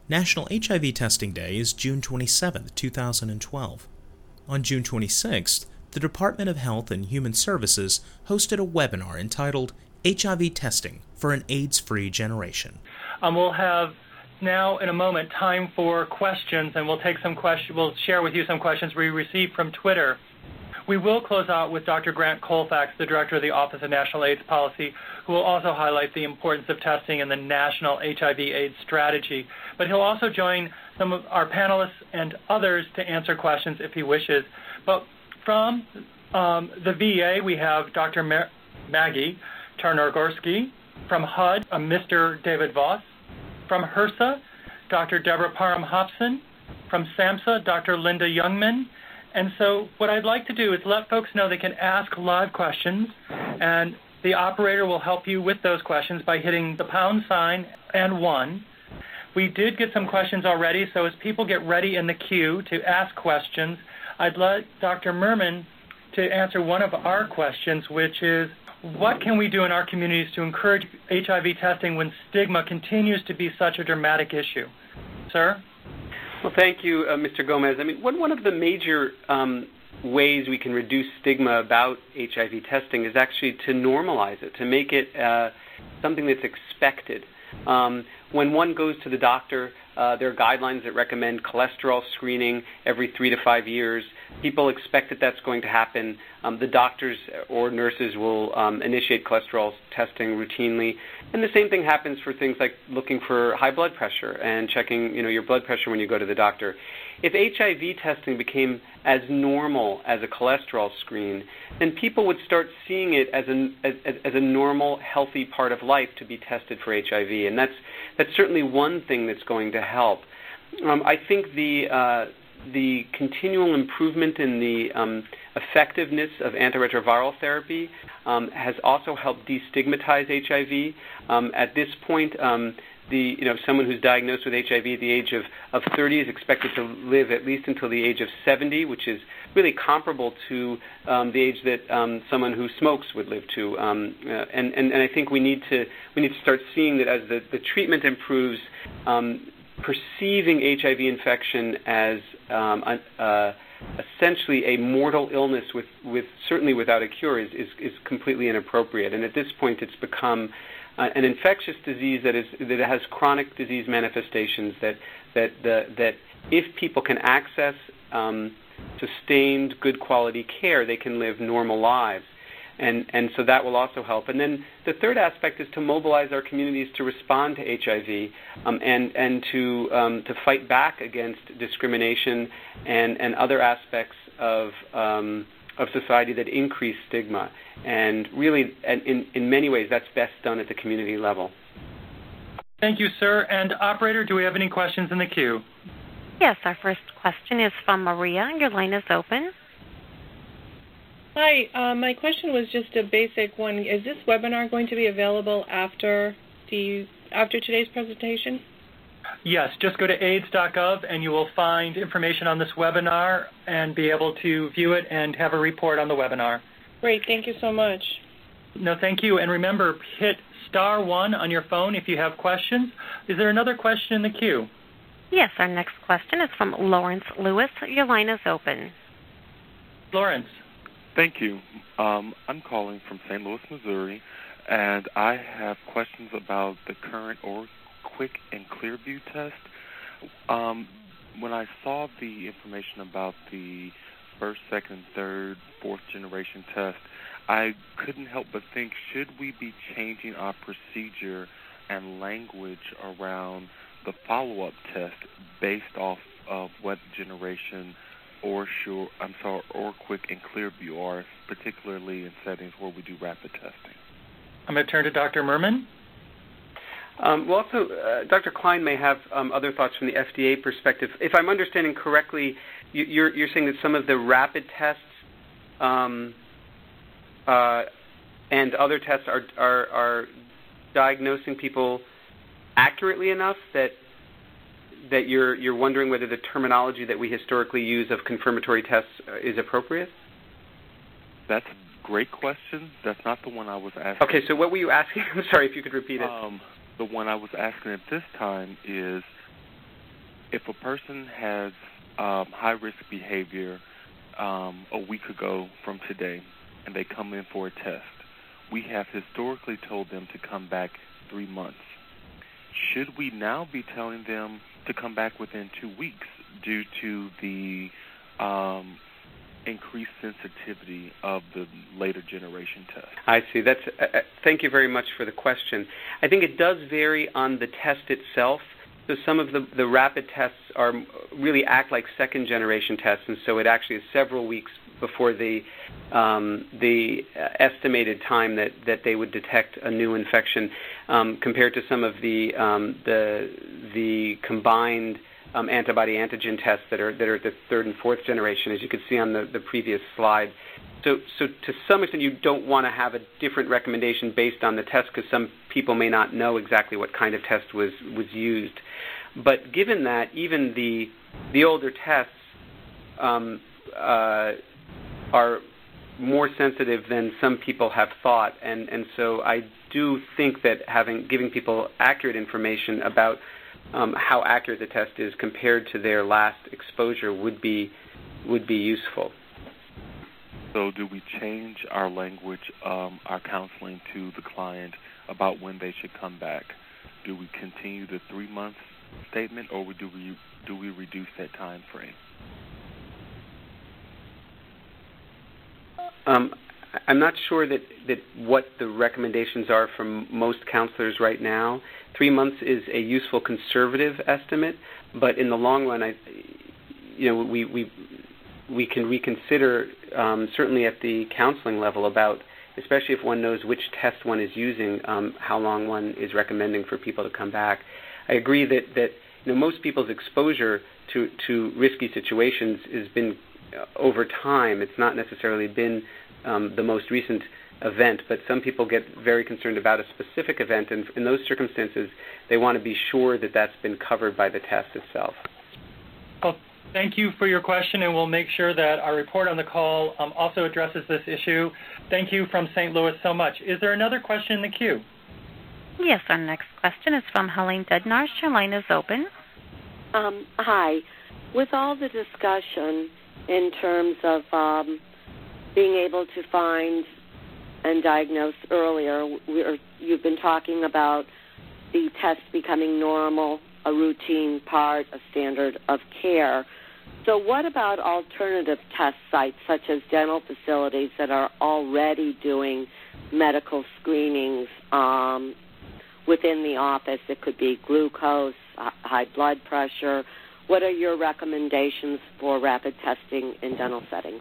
National HIV Testing Day is June 27, 2012. On June 26th, the Department of Health and Human Services hosted a webinar entitled HIV Testing for an AIDS-Free Generation. We'll have now, in a moment, time for questions, and we'll take some questions. We'll share with you some questions we received from Twitter. We will close out with Dr. Grant Colfax, the Director of the Office of National AIDS Policy, who will also highlight the importance of testing in the National HIV/AIDS Strategy. But he'll also join some of our panelists and others to answer questions if he wishes. But from the VA, we have Dr. Maggie Tarnogorski. From HUD, Mr. David Voss. From HRSA, Dr. Deborah Parham-Hobson. From SAMHSA, Dr. Linda Youngman. And so what I'd like to do is let folks know they can ask live questions, and the operator will help you with those questions by hitting the pound sign and 1. We did get some questions already, so as people get ready in the queue to ask questions, I'd like Dr. Merman to answer one of our questions, which is, what can we do in our communities to encourage HIV testing when stigma continues to be such a dramatic issue? Sir? Well, thank you, Mr. Gomez. I mean, one of the major ways we can reduce stigma about HIV testing is actually to normalize it, to make it something that's expected. When one goes to the doctor, there are guidelines that recommend cholesterol screening every 3 to 5 years. People expect that that's going to happen. The doctors or nurses will initiate cholesterol testing routinely. And the same thing happens for things like looking for high blood pressure and checking, your blood pressure when you go to the doctor. If HIV testing became as normal as a cholesterol screen, then people would start seeing it as a normal, healthy part of life to be tested for HIV. And that's certainly one thing that's going to help. I think the continual improvement in the effectiveness of antiretroviral therapy has also helped destigmatize HIV. At this point, someone who's diagnosed with HIV at the age of 30 is expected to live at least until the age of 70, which is really comparable to the age that someone who smokes would live to. And I think we need to start seeing that as the treatment improves, perceiving HIV infection as essentially a mortal illness with certainly without a cure is completely inappropriate. And at this point, it's become an infectious disease that has chronic disease manifestations. That if people can access sustained, good quality care, they can live normal lives. And so that will also help. And then the third aspect is to mobilize our communities to respond to HIV and to fight back against discrimination and other aspects of society that increase stigma. And really, in many ways, that's best done at the community level. Thank you, sir. And operator, do we have any questions in the queue? Yes, our first question is from Maria. Your line is open. Hi, my question was just a basic one. Is this webinar going to be available after today's presentation? Yes, just go to AIDS.gov and you will find information on this webinar and be able to view it and have a report on the webinar. Great, thank you so much. No, thank you. And remember, hit *1 on your phone if you have questions. Is there another question in the queue? Yes, our next question is from Lawrence Lewis. Your line is open. Lawrence. Thank you. I'm calling from St. Louis, Missouri, and I have questions about the current OraQuick and Clearview test. When I saw the information about the first, second, third, fourth generation test, I couldn't help but think, should we be changing our procedure and language around the follow-up test based off of what generation OraQuick and Clearview are, particularly in settings where we do rapid testing? I'm going to turn to Dr. Merman. Dr. Klein may have other thoughts from the FDA perspective. If I'm understanding correctly, you're saying that some of the rapid tests and other tests are diagnosing people accurately enough that you're wondering whether the terminology that we historically use of confirmatory tests is appropriate? That's a great question. That's not the one I was asking. Okay, so what were you asking? I'm sorry, if you could repeat it. The one I was asking at this time is, if a person has high-risk behavior a week ago from today and they come in for a test, we have historically told them to come back 3 months. Should we now be telling them to come back within 2 weeks due to the increased sensitivity of the later generation test? I see. Thank you very much for the question. I think it does vary on the test itself. So some of the rapid tests really act like second generation tests, and so it actually is several weeks before the estimated time that they would detect a new infection, compared to some of the combined antibody-antigen tests that are the third and fourth generation, as you could see on the previous slide. So to some extent, you don't want to have a different recommendation based on the test, because some people may not know exactly what kind of test was used. But given that, even the older tests are more sensitive than some people have thought, and so I do think that giving people accurate information about how accurate the test is compared to their last exposure would be useful. So do we change our language, our counseling to the client about when they should come back? Do we continue the 3-month statement, or do we reduce that time frame? I'm not sure that what the recommendations are from most counselors right now. 3 months is a useful conservative estimate, but in the long run, we can reconsider, certainly at the counseling level, about, especially if one knows which test one is using, how long one is recommending for people to come back. I agree that most people's exposure to risky situations has been over time. It's not necessarily been the most recent event, but some people get very concerned about a specific event, and in those circumstances, they want to be sure that that's been covered by the test itself. Well, thank you for your question, and we'll make sure that our report on the call also addresses this issue. Thank you from St. Louis so much. Is there another question in the queue? Yes, our next question is from Helene Dednarz. Your line is open. Hi. With all the discussion in terms of being able to find and diagnose earlier, you've been talking about the test becoming normal, a routine part, a standard of care. So what about alternative test sites, such as dental facilities that are already doing medical screenings within the office? It could be glucose, high blood pressure. What are your recommendations for rapid testing in dental settings?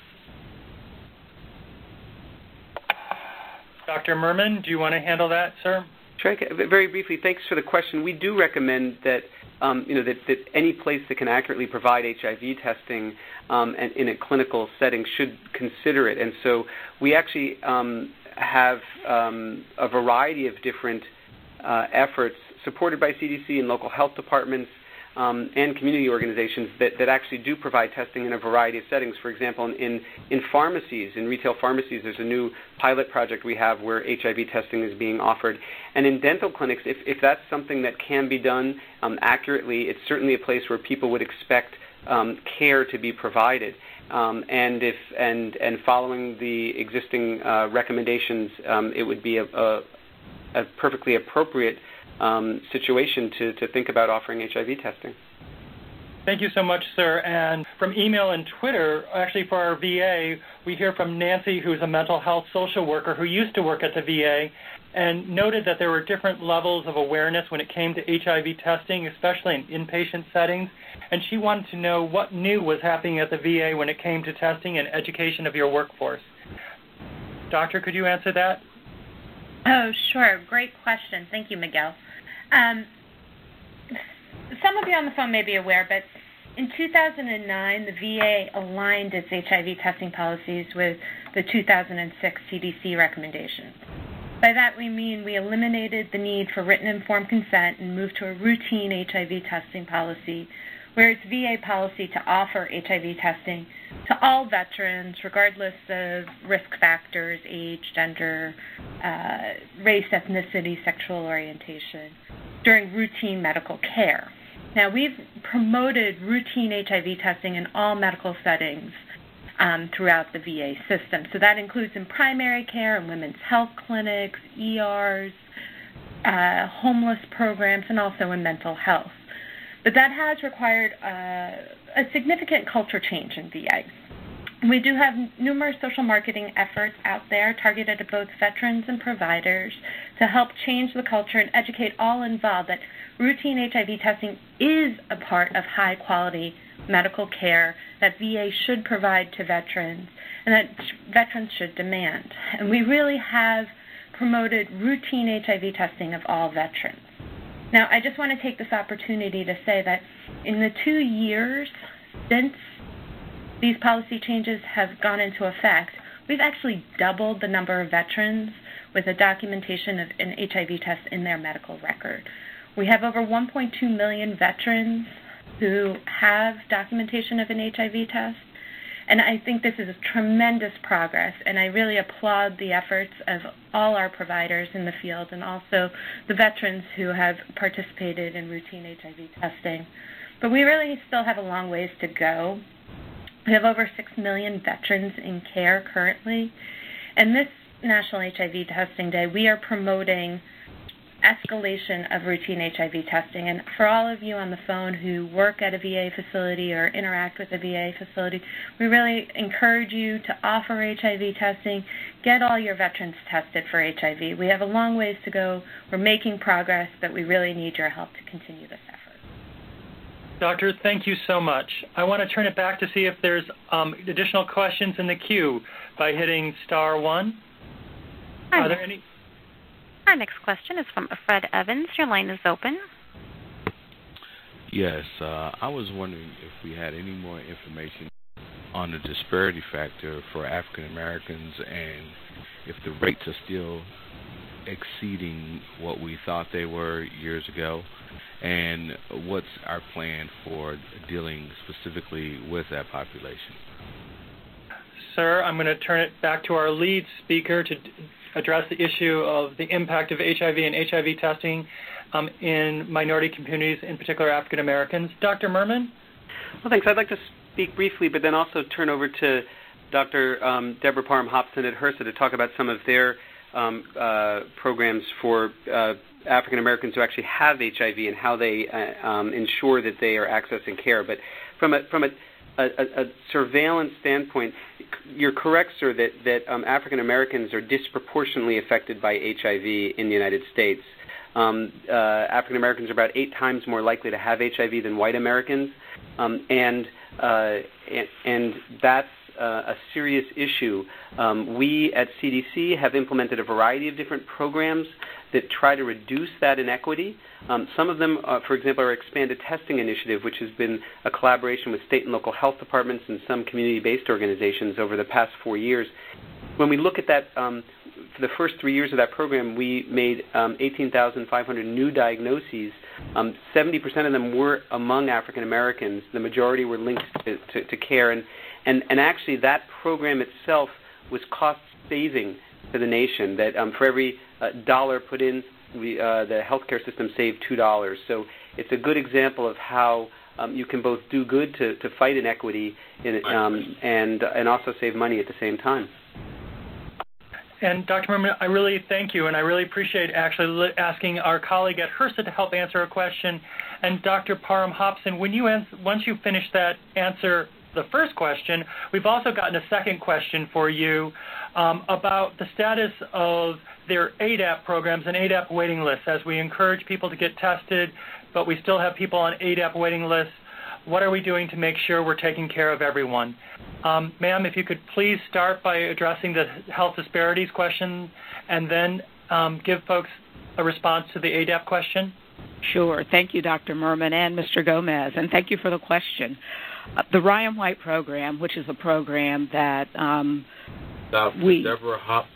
Dr. Merman, do you want to handle that, sir? Sure. Very briefly, thanks for the question. We do recommend that that any place that can accurately provide HIV testing and in a clinical setting should consider it. And so we actually have a variety of different efforts supported by CDC and local health departments and community organizations that actually do provide testing in a variety of settings. For example, in pharmacies, in retail pharmacies, there's a new pilot project we have where HIV testing is being offered. And in dental clinics, if that's something that can be done accurately, it's certainly a place where people would expect care to be provided. And following the existing recommendations, it would be a perfectly appropriate situation to think about offering HIV testing. Thank you so much, sir. And from email and Twitter, actually for our VA, we hear from Nancy, who's a mental health social worker who used to work at the VA, and noted that there were different levels of awareness when it came to HIV testing, especially in inpatient settings. And she wanted to know what new was happening at the VA when it came to testing and education of your workforce. Doctor, could you answer that? Oh, sure. Great question. Thank you, Miguel. Some of you on the phone may be aware, but in 2009, the VA aligned its HIV testing policies with the 2006 CDC recommendations. By that we mean we eliminated the need for written informed consent and moved to a routine HIV testing policy, where it's VA policy to offer HIV testing to all veterans, regardless of risk factors, age, gender, race, ethnicity, sexual orientation, during routine medical care. Now, we've promoted routine HIV testing in all medical settings throughout the VA system. So that includes in primary care and women's health clinics, ERs, homeless programs, and also in mental health. But that has required a significant culture change in VA. We do have numerous social marketing efforts out there targeted at both veterans and providers to help change the culture and educate all involved that routine HIV testing is a part of high-quality medical care that VA should provide to veterans and that veterans should demand. And we really have promoted routine HIV testing of all veterans. Now, I just want to take this opportunity to say that in the 2 years since these policy changes have gone into effect, we've actually doubled the number of veterans with a documentation of an HIV test in their medical record. We have over 1.2 million veterans who have documentation of an HIV test, and I think this is a tremendous progress, and I really applaud the efforts of all our providers in the field and also the veterans who have participated in routine HIV testing. But we really still have a long ways to go. We have over 6 million veterans in care currently, and this National HIV Testing Day, we are promoting escalation of routine HIV testing. And for all of you on the phone who work at a VA facility or interact with a VA facility, we really encourage you to offer HIV testing. Get all your veterans tested for HIV. We have a long ways to go. We're making progress, but we really need your help to continue this effort. Doctor, thank you so much. I want to turn it back to see if there's additional questions in the queue by hitting *1. Are there any? Our next question is from Fred Evans. Your line is open. Yes, I was wondering if we had any more information on the disparity factor for African Americans and if the rates are still exceeding what we thought they were years ago, and what's our plan for dealing specifically with that population. Sir, I'm going to turn it back to our lead speaker to address the issue of the impact of HIV and HIV testing in minority communities, in particular African Americans. Dr. Merman? Well, thanks. I'd like to speak briefly, but then also turn over to Dr. Deborah Parham-Hobson at HRSA to talk about some of their programs for African Americans who actually have HIV and how they ensure that they are accessing care. But from a surveillance standpoint, you're correct, sir, that African Americans are disproportionately affected by HIV in the United States. African Americans are about 8 times more likely to have HIV than white Americans, and that's a serious issue. We at CDC have implemented a variety of different programs that try to reduce that inequity. Some of them, for example, are expanded testing initiative, which has been a collaboration with state and local health departments and some community-based organizations over the past 4 years. When we look at that, for the first 3 years of that program, we made 18,500 new diagnoses. 70% of them were among African Americans. The majority were linked to care, and actually that program itself was cost-saving to the nation. That for every dollar put in, the healthcare system saved $2. So it's a good example of how you can both do good to fight inequity and also save money at the same time. And Dr. Merman, I really thank you, and I really appreciate actually asking our colleague at HRSA to help answer a question. And Dr. Parham-Hobson, once you finish that answer, the first question, we've also gotten a second question for you about the status of their ADAP programs and ADAP waiting lists. As we encourage people to get tested, but we still have people on ADAP waiting lists, what are we doing to make sure we're taking care of everyone? Ma'am, if you could please start by addressing the health disparities question and then give folks a response to the ADAP question. Sure. Thank you, Dr. Merman and Mr. Gomez, and thank you for the question. The Ryan White program, which is a program that Deborah Hop.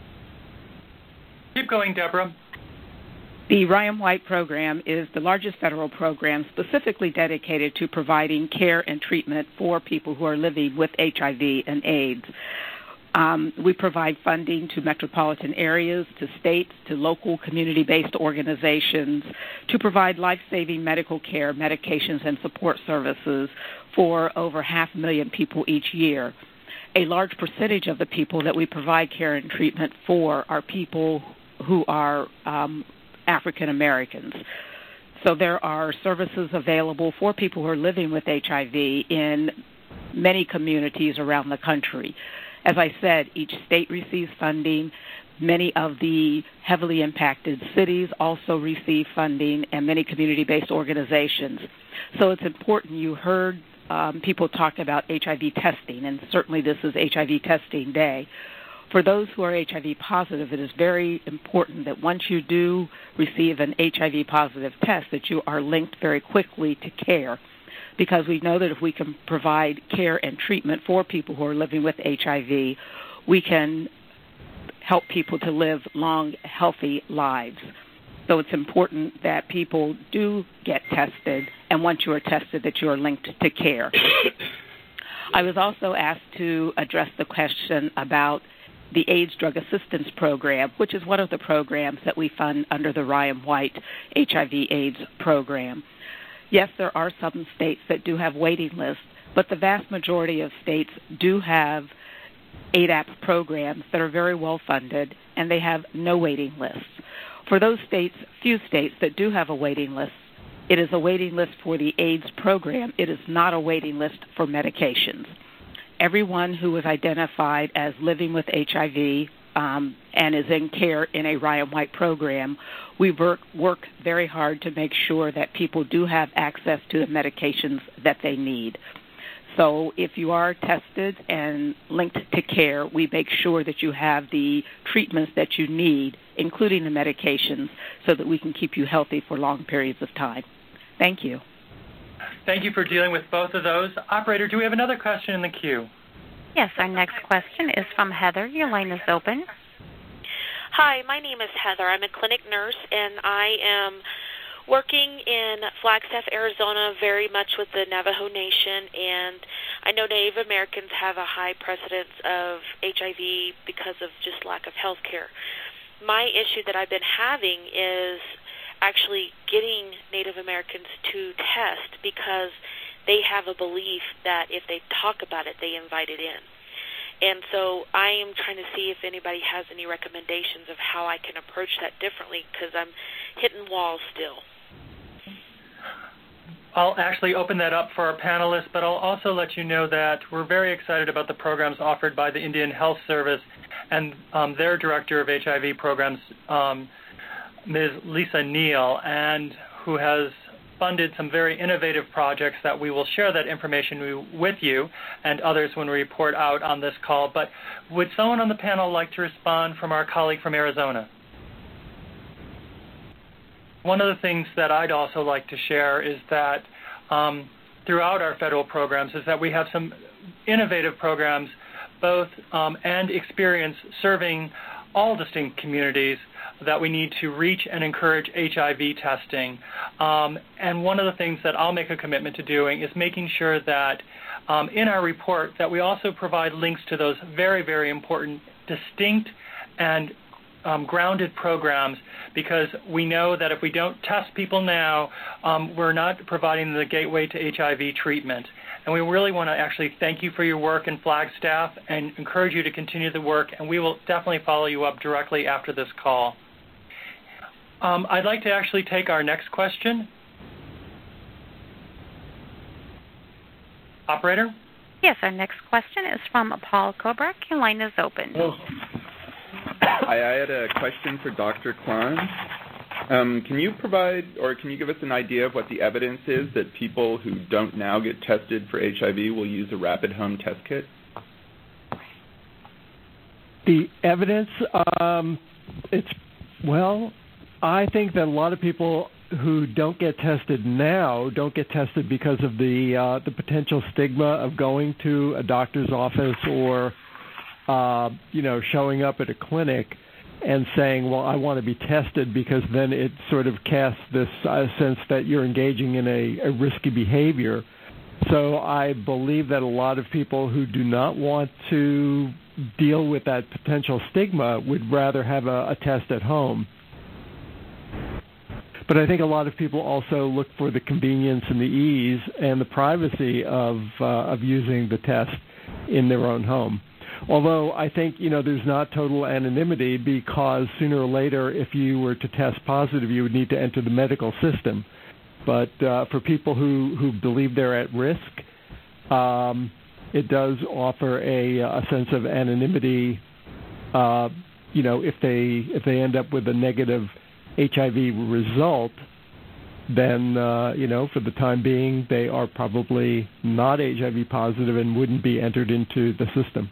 Keep going, Deborah. The Ryan White program is the largest federal program specifically dedicated to providing care and treatment for people who are living with HIV and AIDS. We provide funding to metropolitan areas, to states, to local community-based organizations to provide life-saving medical care, medications, and support services for over 500,000 people each year. A large percentage of the people that we provide care and treatment for are people who are African Americans. So there are services available for people who are living with HIV in many communities around the country. As I said, each state receives funding. Many of the heavily impacted cities also receive funding, and many community-based organizations. So it's important. You heard people talk about HIV testing, and certainly this is HIV testing day. For those who are HIV positive, it is very important that once you do receive an HIV positive test, that you are linked very quickly to care, because we know that if we can provide care and treatment for people who are living with HIV, we can help people to live long, healthy lives. So it's important that people do get tested, and once you are tested, that you are linked to care. I was also asked to address the question about the AIDS Drug Assistance Program, which is one of the programs that we fund under the Ryan White HIV/AIDS program. Yes, there are some states that do have waiting lists, but the vast majority of states do have ADAP programs that are very well funded, and they have no waiting lists. For those states, few states that do have a waiting list, it is a waiting list for the AIDS program. It is not a waiting list for medications. Everyone who is identified as living with HIV and is in care in a Ryan White program, we work very hard to make sure that people do have access to the medications that they need. So if you are tested and linked to care, we make sure that you have the treatments that you need, including the medications, so that we can keep you healthy for long periods of time. Thank you. Thank you for dealing with both of those. Operator, do we have another question in the queue? Yes, our next question is from Heather. Your line is open. Hi, my name is Heather. I'm a clinic nurse, and I am working in Flagstaff, Arizona, very much with the Navajo Nation, and I know Native Americans have a high precedence of HIV because of just lack of health care. My issue that I've been having is actually getting Native Americans to test because they have a belief that if they talk about it, they invite it in. And so I am trying to see if anybody has any recommendations of how I can approach that differently, because I'm hitting walls still. I'll actually open that up for our panelists, but I'll also let you know that we're very excited about the programs offered by the Indian Health Service and their Director of HIV Programs, Ms. Lisa Neal, and who has funded some very innovative projects that we will share that information with you and others when we report out on this call. But would someone on the panel like to respond from our colleague from Arizona? One of the things that I'd also like to share is that throughout our federal programs is that we have some innovative programs both and experience serving all distinct communities that we need to reach and encourage HIV testing. And one of the things that I'll make a commitment to doing is making sure that in our report that we also provide links to those very, very important, distinct and grounded programs, because we know that if we don't test people now, we're not providing the gateway to HIV treatment. And we really want to actually thank you for your work in Flagstaff and encourage you to continue the work, and we will definitely follow you up directly after this call. I'd like to actually take our next question. Operator? Yes, our next question is from Paul Kobrak. Your line is open. I had a question for Dr. Klein. Can you provide, or can you give us an idea of what the evidence is that people who don't now get tested for HIV will use a rapid home test kit? The evidence, I think that a lot of people who don't get tested now don't get tested because of the potential stigma of going to a doctor's office or showing up at a clinic and saying, well, I want to be tested, because then it sort of casts this sense that you're engaging in a risky behavior. So I believe that a lot of people who do not want to deal with that potential stigma would rather have a test at home. But I think a lot of people also look for the convenience and the ease and the privacy of using the test in their own home. Although I think, there's not total anonymity, because sooner or later, if you were to test positive, you would need to enter the medical system. But for people who believe they're at risk, it does offer a sense of anonymity. If they end up with a negative HIV result, then, for the time being, they are probably not HIV positive and wouldn't be entered into the system.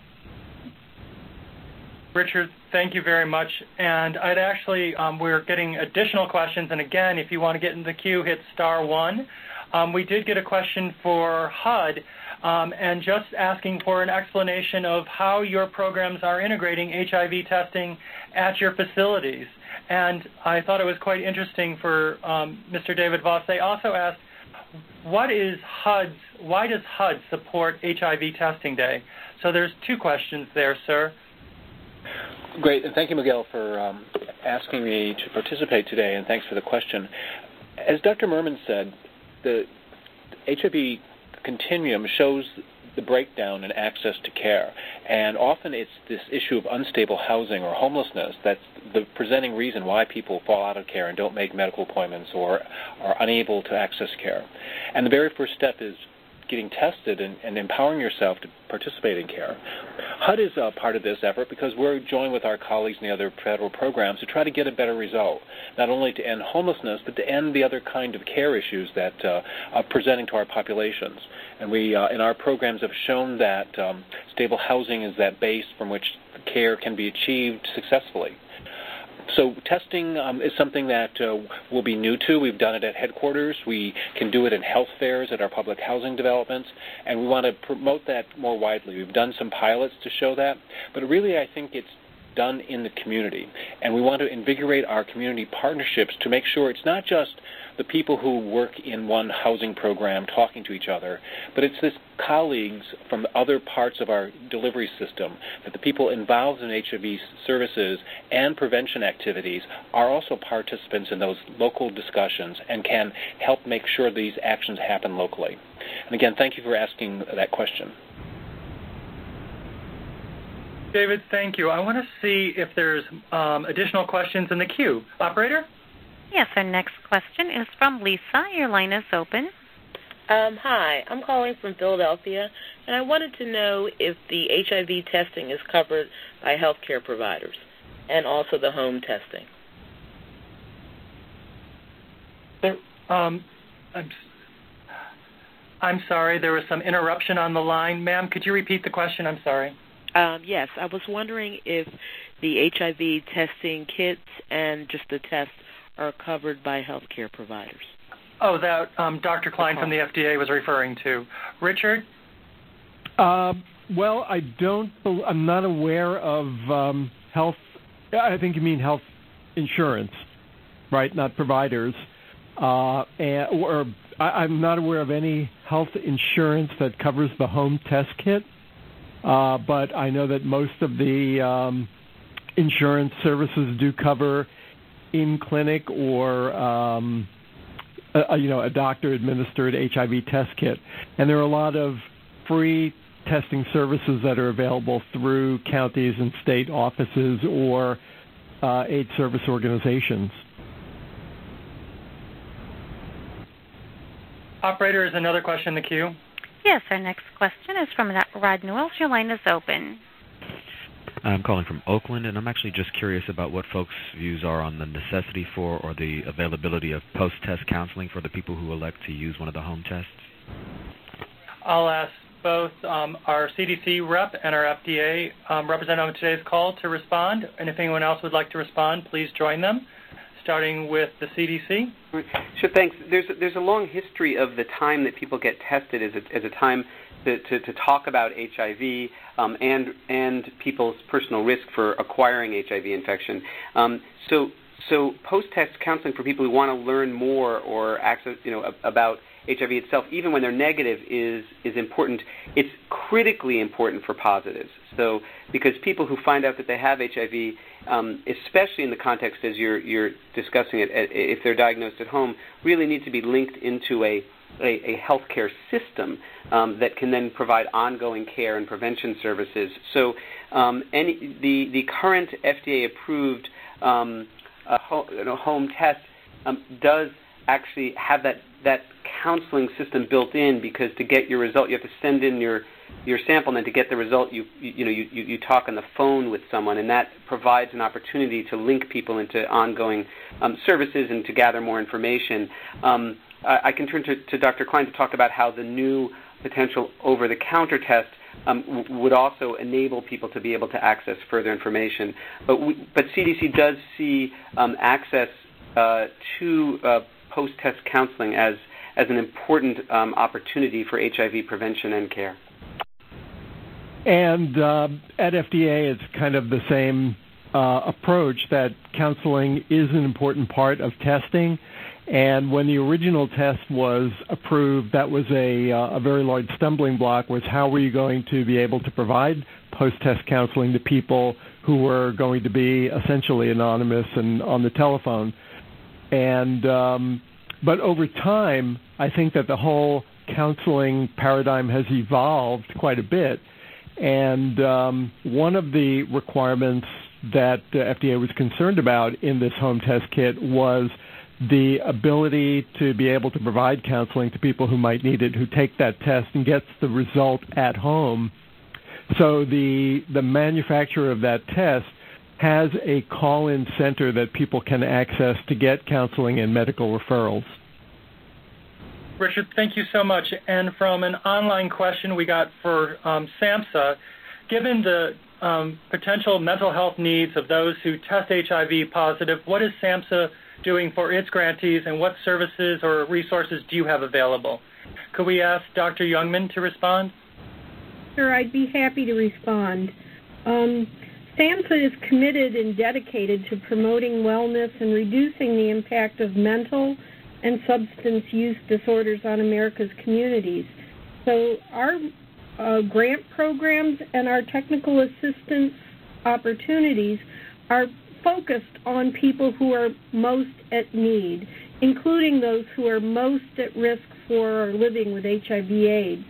Richard, thank you very much. And I'd actually, we're getting additional questions. And again, if you want to get in the queue, hit *1. We did get a question for HUD, and just asking for an explanation of how your programs are integrating HIV testing at your facilities. And I thought it was quite interesting for Mr. David Voss. They also asked, why does HUD support HIV Testing Day? So there's two questions there, sir. Great, and thank you, Miguel, for asking me to participate today, and thanks for the question. As Dr. Merman said, the HIV continuum shows the breakdown in access to care, and often it's this issue of unstable housing or homelessness that's the presenting reason why people fall out of care and don't make medical appointments or are unable to access care. And the very first step is getting tested and empowering yourself to participate in care. HUD is a part of this effort because we're joined with our colleagues in the other federal programs to try to get a better result, not only to end homelessness, but to end the other kind of care issues that are presenting to our populations. And we, in our programs, have shown that stable housing is that base from which care can be achieved successfully. So testing is something that we'll be new to. We've done it at headquarters. We can do it in health fairs at our public housing developments, and we want to promote that more widely. We've done some pilots to show that, but really I think it's done in the community, and we want to invigorate our community partnerships to make sure it's not just the people who work in one housing program talking to each other, but it's this colleagues from other parts of our delivery system, that the people involved in HIV services and prevention activities are also participants in those local discussions and can help make sure these actions happen locally. And again, thank you for asking that question. David, thank you. I want to see if there's additional questions in the queue. Operator? Yes, our next question is from Lisa. Your line is open. Hi, I'm calling from Philadelphia, and I wanted to know if the HIV testing is covered by healthcare providers and also the home testing. I'm sorry, there was some interruption on the line. Ma'am, could you repeat the question? I'm sorry. Yes, I was wondering if the HIV testing kits and just the tests are covered by healthcare providers. Oh, that Dr. Klein from the FDA was referring to. Richard? Well, I'm not aware of health. I think you mean health insurance, right? Not providers. I'm not aware of any health insurance that covers the home test kit. But I know that most of the insurance services do cover in-clinic or a doctor-administered HIV test kit. And there are a lot of free testing services that are available through counties and state offices or aid service organizations. Operator, is another question in the queue? Yes, our next question is from Rod Newell. Your line is open. I'm calling from Oakland, and I'm actually just curious about what folks' views are on the necessity for or the availability of post-test counseling for the people who elect to use one of the home tests. I'll ask both our CDC rep and our FDA representative on today's call to respond, and if anyone else would like to respond, please join them, starting with the CDC. Sure, thanks. There's a long history of the time that people get tested as a time to talk about HIV and people's personal risk for acquiring HIV infection. So post-test counseling for people who want to learn more or access, about HIV itself, even when they're negative, is important. It's critically important for positives. So, because people who find out that they have HIV, especially in the context as you're discussing it, if they're diagnosed at home, really need to be linked into a healthcare system that can then provide ongoing care and prevention services. So, the current FDA-approved home test does actually have that counseling system built in, because to get your result, you have to send in your sample, and then to get the result, you talk on the phone with someone, and that provides an opportunity to link people into ongoing services and to gather more information. I can turn to Dr. Klein to talk about how the new potential over-the-counter test would also enable people to be able to access further information. But CDC does see access to post-test counseling as an important opportunity for HIV prevention and care. And at FDA, it's kind of the same approach, that counseling is an important part of testing. And when the original test was approved, that was a very large stumbling block, was how were you going to be able to provide post-test counseling to people who were going to be essentially anonymous and on the telephone. And but over time, I think that the whole counseling paradigm has evolved quite a bit. And one of the requirements that the FDA was concerned about in this home test kit was the ability to be able to provide counseling to people who might need it, who take that test and gets the result at home. So the manufacturer of that test has a call-in center that people can access to get counseling and medical referrals. Richard, thank you so much. And from an online question we got for SAMHSA, given the potential mental health needs of those who test HIV positive, what is SAMHSA doing for its grantees, and what services or resources do you have available? Could we ask Dr. Youngman to respond? Sure, I'd be happy to respond. SAMHSA is committed and dedicated to promoting wellness and reducing the impact of mental and substance use disorders on America's communities. So our grant programs and our technical assistance opportunities are focused on people who are most at need, including those who are most at risk for living with HIV/AIDS.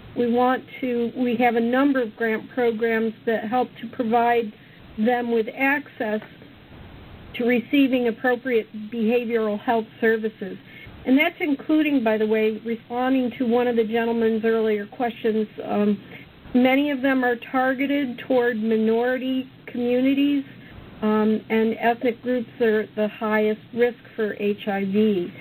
We have a number of grant programs that help to provide them with access to receiving appropriate behavioral health services. And that's including, by the way, responding to one of the gentleman's earlier questions. Many of them are targeted toward minority communities, and ethnic groups are the highest risk for HIV.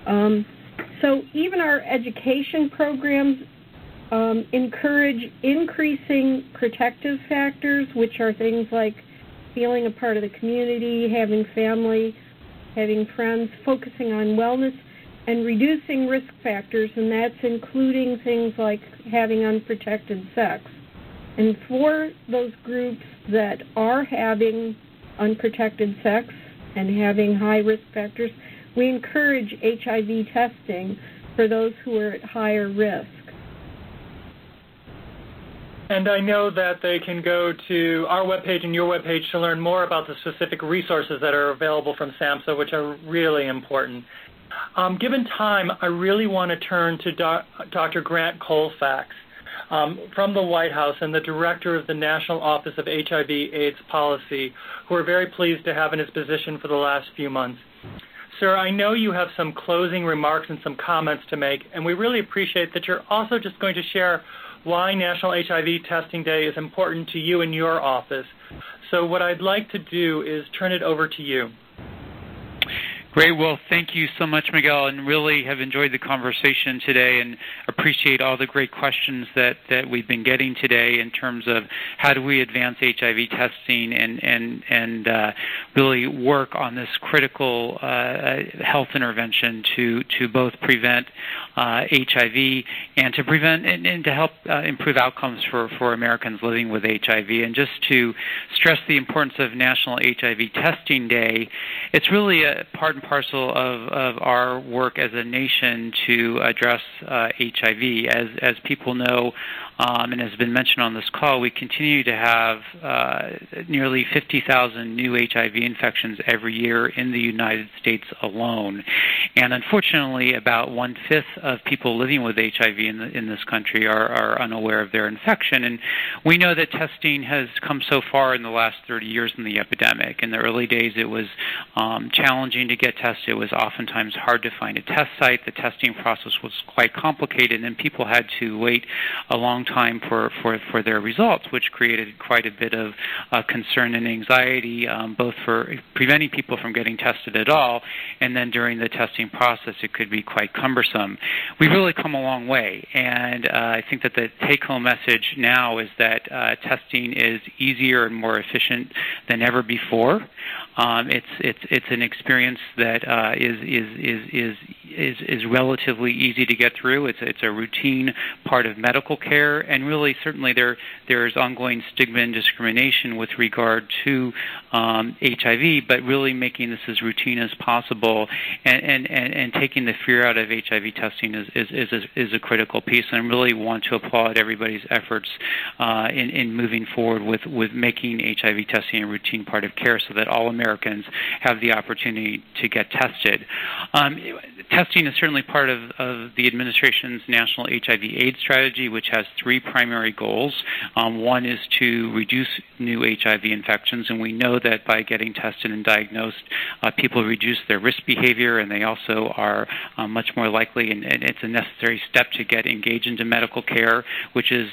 So even our education programs encourage increasing protective factors, which are things like feeling a part of the community, having family, having friends, focusing on wellness, and reducing risk factors, and that's including things like having unprotected sex. And for those groups that are having unprotected sex and having high risk factors, we encourage HIV testing for those who are at higher risk. And I know that they can go to our webpage and your webpage to learn more about the specific resources that are available from SAMHSA, which are really important. Given time, I really want to turn to Dr. Grant Colfax from the White House and the Director of the National Office of HIV/AIDS Policy, who we're very pleased to have in his position for the last few months. Sir, I know you have some closing remarks and some comments to make, and we really appreciate that you're also just going to share why National HIV Testing Day is important to you and your office. So what I'd like to do is turn it over to you. Great. Well, thank you so much, Miguel, and really have enjoyed the conversation today and appreciate all the great questions that we've been getting today in terms of how do we advance HIV testing and really work on this critical health intervention to both prevent HIV and to prevent and to help improve outcomes for Americans living with HIV. And just to stress the importance of National HIV Testing Day, it's really a part and parcel of our work as a nation to address HIV. As people know, and has been mentioned on this call, we continue to have nearly 50,000 new HIV infections every year in the United States alone. And unfortunately, about 1/5 of people living with HIV in this country are unaware of their infection. And we know that testing has come so far in the last 30 years in the epidemic. In the early days, it was challenging to get tested. It was oftentimes hard to find a test site. The testing process was quite complicated, and people had to wait a long time for their results, which created quite a bit of concern and anxiety, both for preventing people from getting tested at all, and then during the testing process, it could be quite cumbersome. We've really come a long way, and I think that the take-home message now is that testing is easier and more efficient than ever before. It's an experience that is relatively easy to get through. It's a routine part of medical care, and really, certainly, there's ongoing stigma and discrimination with regard to HIV. But really, making this as routine as possible and taking the fear out of HIV testing is a critical piece. And I really want to applaud everybody's efforts in moving forward with making HIV testing a routine part of care, so that all Americans have the opportunity to get tested. Testing is certainly part of the administration's national HIV/AIDS strategy, which has 3 primary goals. One is to reduce new HIV infections, and we know that by getting tested and diagnosed, people reduce their risk behavior, and they also are much more likely, and it's a necessary step to get engaged into medical care, which is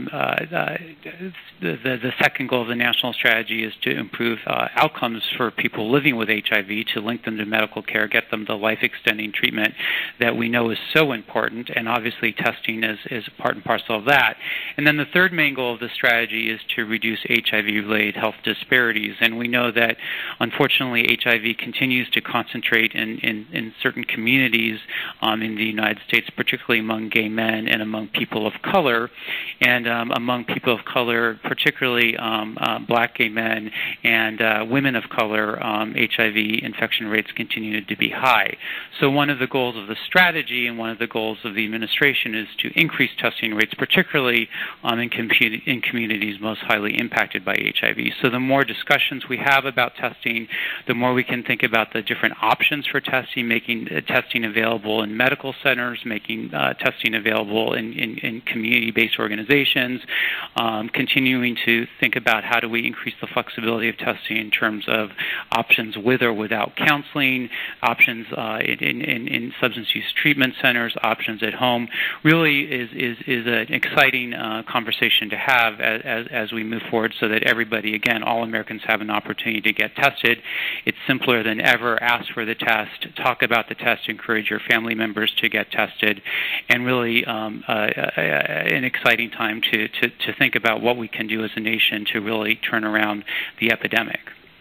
the second goal of the national strategy is to improve outcomes for people living with HIV, to link them to medical care, get them the life-extending treatment that we know is so important, and obviously testing is part and parcel of that. And then the third main goal of the strategy is to reduce HIV-related health disparities, and we know that unfortunately HIV continues to concentrate in certain communities in the United States, particularly among gay men and among people of color, and among people of color, particularly black gay men and women of color, HIV infection rates continue to be high. So one of the goals of the strategy and one of the goals of the administration is to increase testing rates, particularly in communities most highly impacted by HIV. So the more discussions we have about testing, the more we can think about the different options for testing, making testing available in medical centers, making testing available in community-based organizations, continuing to think about how do we increase the flexibility of testing in terms of options with or without counseling, options in substance use treatment centers, options at home. Really is an exciting conversation to have as we move forward, so that everybody, again, all Americans have an opportunity to get tested. It's simpler than ever. Ask for the test, talk about the test, encourage your family members to get tested, and really an exciting time to think about what we can do as a nation to really turn around the epidemic.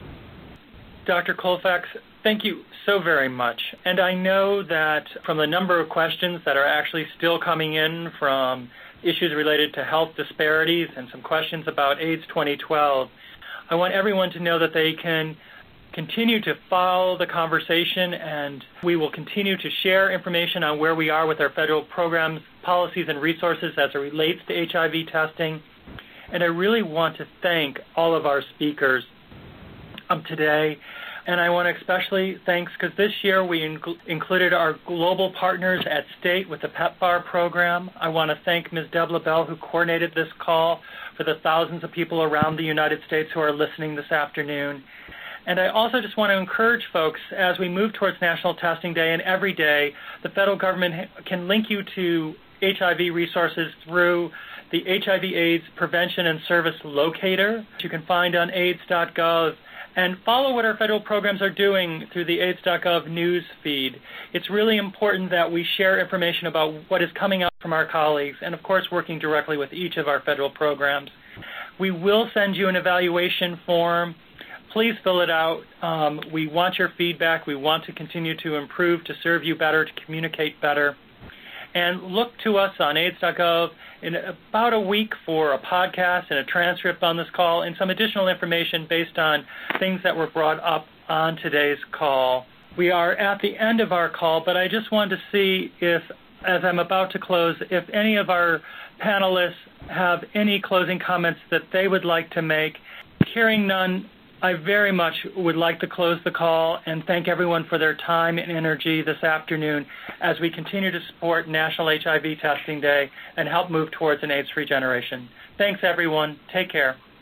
Dr. Colfax, thank you so very much. And I know that from the number of questions that are actually still coming in from issues related to health disparities and some questions about AIDS 2012, I want everyone to know that they can continue to follow the conversation, and we will continue to share information on where we are with our federal programs, policies, and resources as it relates to HIV testing. And I really want to thank all of our speakers today. And I want to especially thanks because this year we included our global partners at state with the PEPFAR program. I want to thank Ms. Deb LaBelle, who coordinated this call, for the thousands of people around the United States who are listening this afternoon. And I also just want to encourage folks, as we move towards National Testing Day and every day, the federal government can link you to HIV resources through the HIV/AIDS Prevention and Service Locator, which you can find on AIDS.gov. And follow what our federal programs are doing through the AIDS.gov news feed. It's really important that we share information about what is coming out from our colleagues, and of course working directly with each of our federal programs. We will send you an evaluation form. Please fill it out. We want your feedback. We want to continue to improve, to serve you better, to communicate better. And look to us on AIDS.gov in about a week for a podcast and a transcript on this call and some additional information based on things that were brought up on today's call. We are at the end of our call, but I just wanted to see if, as I'm about to close, if any of our panelists have any closing comments that they would like to make. Hearing none, I very much would like to close the call and thank everyone for their time and energy this afternoon as we continue to support National HIV Testing Day and help move towards an AIDS-free generation. Thanks, everyone. Take care.